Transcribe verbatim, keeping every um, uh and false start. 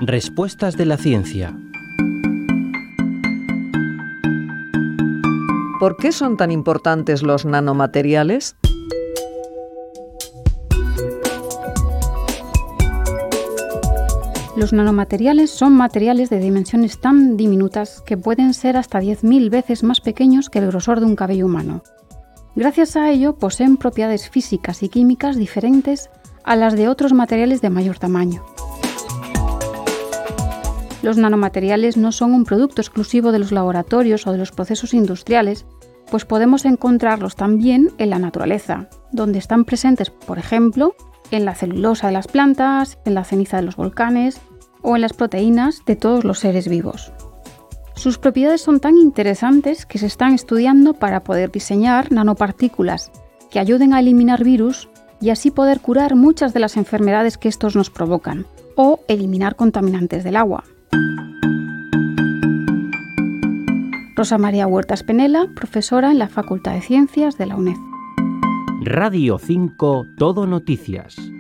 Respuestas de la ciencia. ¿Por qué son tan importantes los nanomateriales? Los nanomateriales son materiales de dimensiones tan diminutas que pueden ser hasta diez mil veces más pequeños que el grosor de un cabello humano. Gracias a ello, poseen propiedades físicas y químicas diferentes a las de otros materiales de mayor tamaño. Los nanomateriales no son un producto exclusivo de los laboratorios o de los procesos industriales, pues podemos encontrarlos también en la naturaleza, donde están presentes, por ejemplo, en la celulosa de las plantas, en la ceniza de los volcanes o en las proteínas de todos los seres vivos. Sus propiedades son tan interesantes que se están estudiando para poder diseñar nanopartículas que ayuden a eliminar virus y así poder curar muchas de las enfermedades que estos nos provocan o eliminar contaminantes del agua. Rosa María Huertas Penela, profesora en la Facultad de Ciencias de la UNED. Radio cinco Todo Noticias.